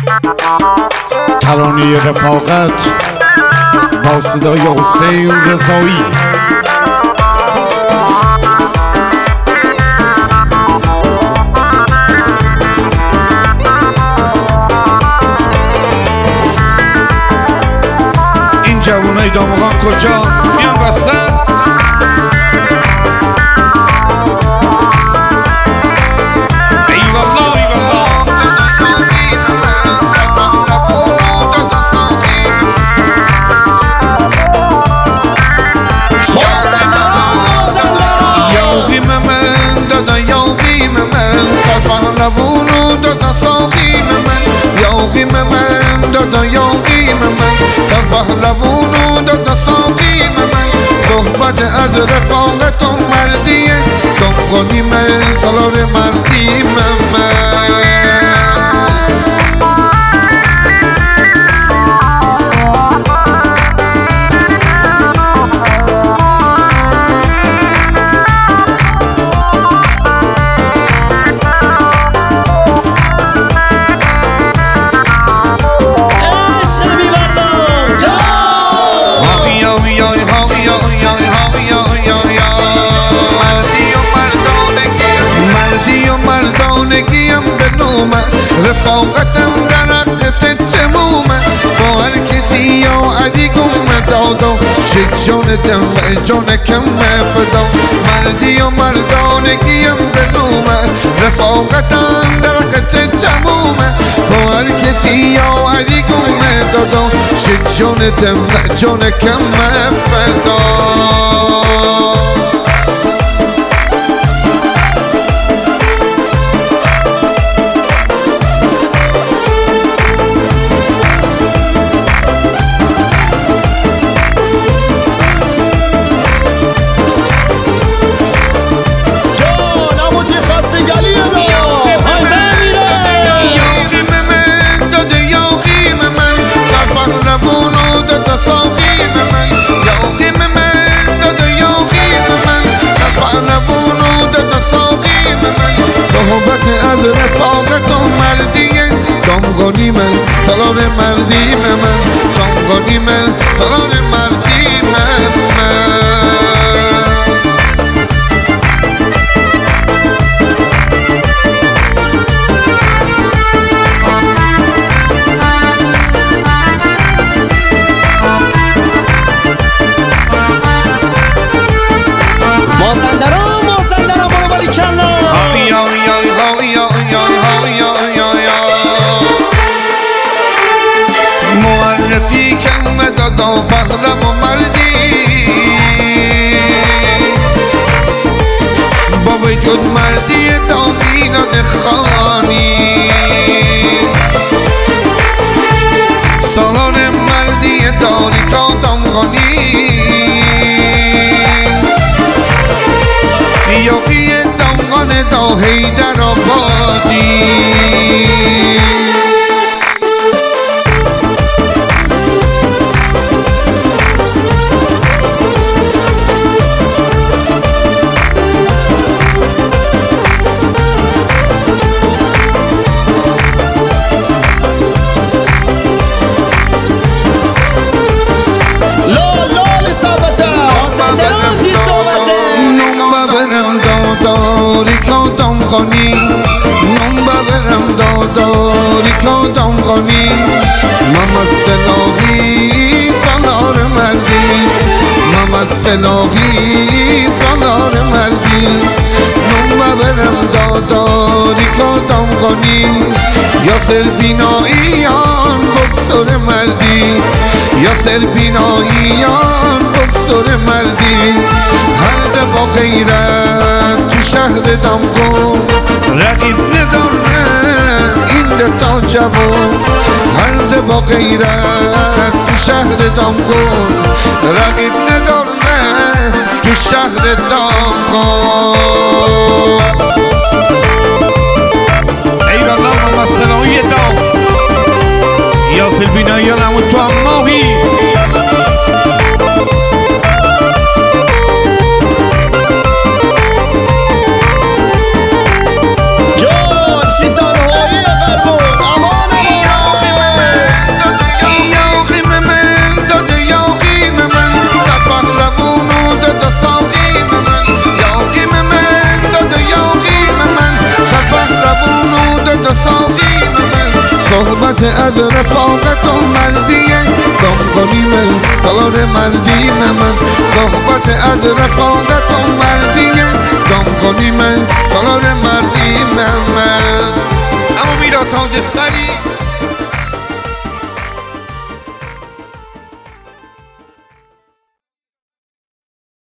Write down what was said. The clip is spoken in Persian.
ترانه رفاقت با صدای حسین رضایی. این جوانای دامغان کجا میان وسط؟ لبونو دادا ساقیم من یاقیم من دادا یاقیم من صبح لبونو دادا ساقیم من صحبت از رفاقت و مردیه کم کنی من سالار مردیم من رفاقتم درخت تمومه با هر کسی یا علیکم دادا شد جانتم و جانکم فدا مردی و مردانگیم به نومه رفاقتم درخت تمومه با هر کسی یا علیکم دادا شد جانتم و جانکم فدا صحبت از رفاقت و مردیه دامغانی من سالار مردی من دامغانی من سالار مردی من معرفی کم دادا پهلو و مردی با وجود مردی دامینان خانی سالار مردی داریکا دامغانی یاقی دامغان دا حیدر آبادی دامغانی نم ببرم داداری که دامغانی ممست لاغی سالار مردی ممست لاغی سالار مردی نم ببرم داداری که دامغانی یاسر بیناییان بکسور مردی یاسر بیناییان بکسور مردی هر با غیرت تو شهر دامغان رقیب نداره این تا جوان هر با غیرت تو شهر دامغان رقیب نداره تو شهر دامغان ای والله محمد صناعی دام یاسر بیناییان همون تو هم ماهی جان چی تنهایی قربون امان از رفاقت و مردیه دم کنیم سالار مردیم من صحبت از رفاقت و مردیه دم کنیم سالار مردیم من